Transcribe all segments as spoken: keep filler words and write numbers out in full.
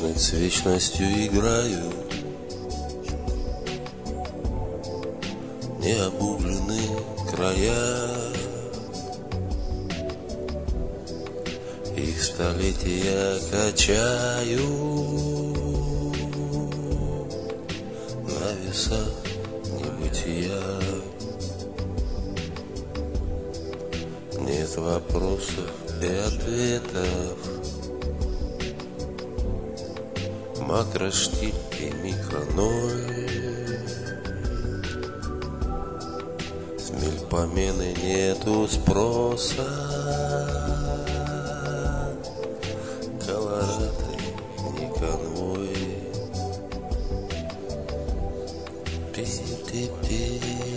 Вечность с вечностью играют, необуглены края. Их столетия качаю на весах небытия. Нет вопросов и ответов, макроштиль и микроноль. С мельпомены нету спроса, колорадо не конвой. Пи-пи-пи.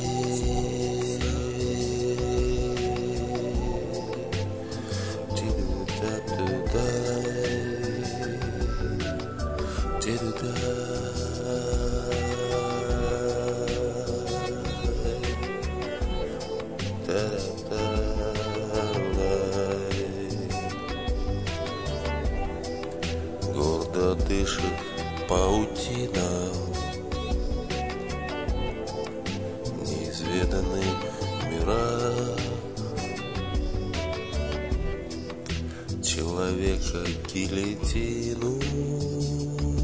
Гордо дышит паутина неизведанных мирах. Человека гильотину